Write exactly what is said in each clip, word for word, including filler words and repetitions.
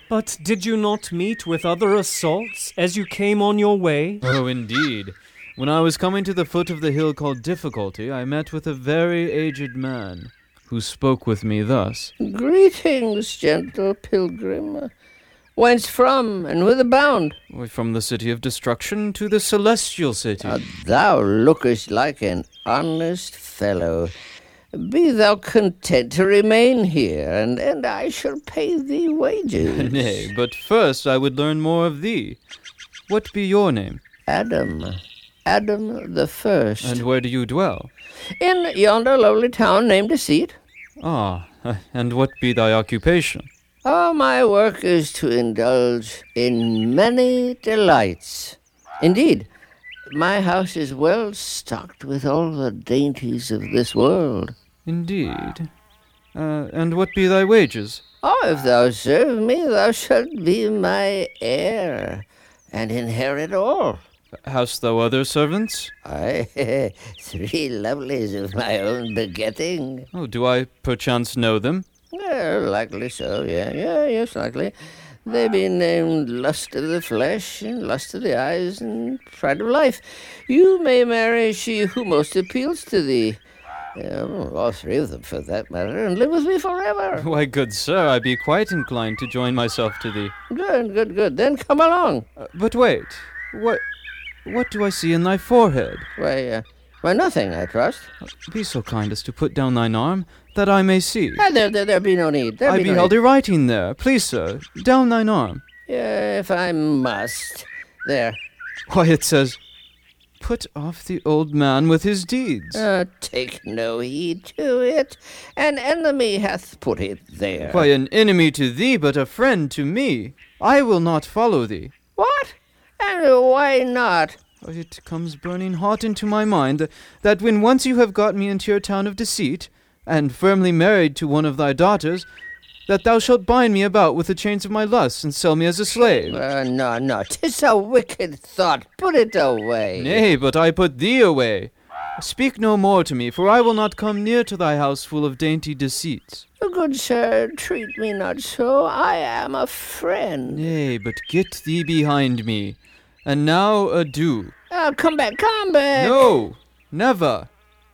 But did you not meet with other assaults as you came on your way? Oh, indeed. When I was coming to the foot of the hill called Difficulty, I met with a very aged man, who spoke with me thus. Greetings, gentle pilgrim. Whence from, and whither bound? From the city of destruction to the celestial city. Uh, thou lookest like an honest fellow. Be thou content to remain here, and, and I shall pay thee wages. Nay, but first I would learn more of thee. What be your name? Adam. Adam the First. And where do you dwell? In yonder lowly town named Deceit. Ah, and what be thy occupation? Oh, my work is to indulge in many delights. Indeed, my house is well stocked with all the dainties of this world. Indeed. Uh, and what be thy wages? Oh, if thou serve me, thou shalt be my heir, and inherit all. Hast thou other servants? Aye, three lovelies of my own begetting. Oh, do I perchance know them? Yeah, likely so, yeah, yeah, yes, likely. They be named Lust of the Flesh, and Lust of the Eyes, and Pride of Life. You may marry she who most appeals to thee. Yeah, all three of them, for that matter, and live with me forever. Why, good sir, I be quite inclined to join myself to thee. Good, good, good. Then come along. Uh, but wait, what, what do I see in thy forehead? Why, uh, why, nothing, I trust. Uh, be so kind as to put down thine arm, that I may see. Ah, there, there, there be no need. There I be beheld no a writing there. Please, sir, down thine arm. Yeah, if I must. There. Why, it says, put off the old man with his deeds. Uh, take no heed to it. An enemy hath put it there. Why, an enemy to thee, but a friend to me. I will not follow thee. What? And why not? It comes burning hot into my mind that when once you have got me into your town of deceit, and firmly married to one of thy daughters, that thou shalt bind me about with the chains of my lusts, and sell me as a slave. Uh, no, no, 'tis a wicked thought. Put it away. Nay, but I put thee away. Speak no more to me, for I will not come near to thy house full of dainty deceits. Good sir, treat me not so. I am a friend. Nay, but get thee behind me. And now adieu. Oh, come back, come back. No, never.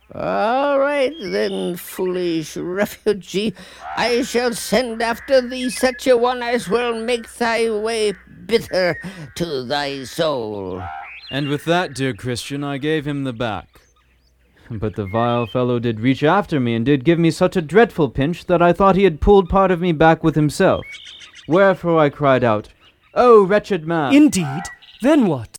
All right, then, foolish refugee. I shall send after thee such a one as will make thy way bitter to thy soul. And with that, dear Christian, I gave him the back. But the vile fellow did reach after me, and did give me such a dreadful pinch that I thought he had pulled part of me back with himself. Wherefore I cried out, "O wretched man!" Indeed? Then what?